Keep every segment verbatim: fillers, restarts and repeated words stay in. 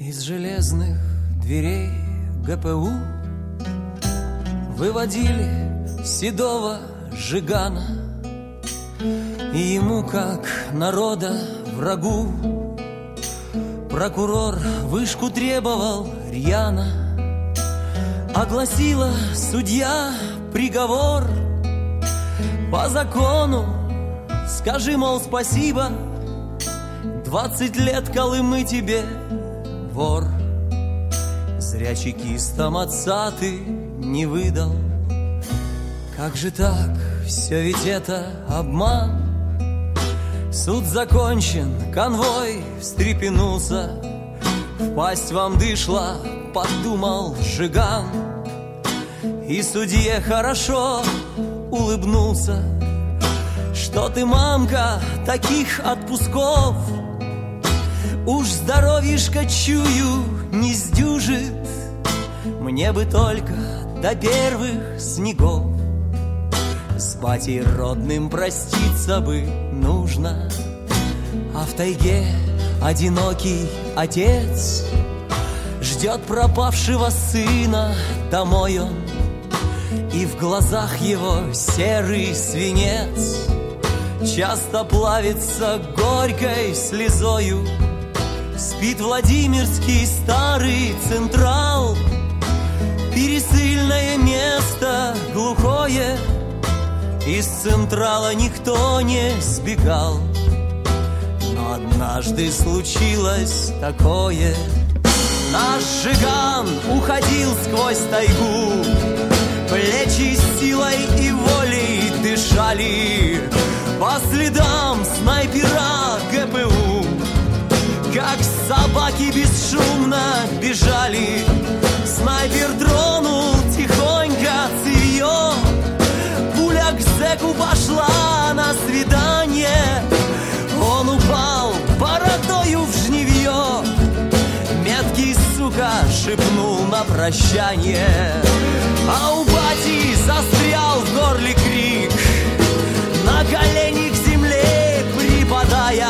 Из железных дверей ГПУ выводили седого жигана, и ему, как народа врагу, прокурор вышку требовал рьяно. Огласила судья приговор: по закону скажи, мол, спасибо, двадцать лет Колымы тебе, вор. Зря чекистам отца ты не выдал. Как же так? Все ведь это обман. Суд закончен, конвой встрепенулся. Впасть вам дышло, подумал жиган, и судье хорошо улыбнулся. Что ты, мамка, таких отпусков уж здоровьишко, чую, не сдюжит. Мне бы только до первых снегов с батей родным проститься бы нужно. А в тайге одинокий отец ждет пропавшего сына. Домой он, и в глазах его серый свинец часто плавится горькой слезою. Спит Владимирский старый Централ, пересыльное место глухое. Из Централа никто не сбегал, но однажды случилось такое. Наш жиган уходил сквозь тайгу, плечи силой и волей дышали по следам снайпера ГПУ. Как собаки бесшумно бежали, снайпер тронул тихонько цевьё. Пуля к зэку пошла на свидание, он упал бородою в жнивье. Меткий сука шепнул на прощание, а у бати застрял в горле крик. На колени к земле припадая,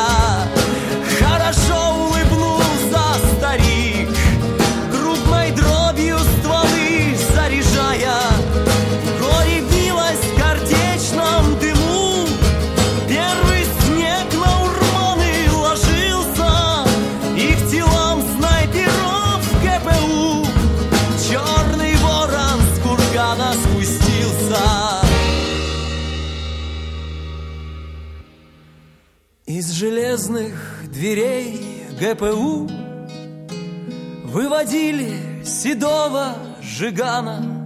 хорошо улыбнулся старик, крупной дробью стволы заряжая. В горе билась в картечном дыму, первый снег на урманы ложился, и к телам снайперов ГПУ черный ворон с кургана спустился. Из железных дверей ГПУ выводили седого жигана,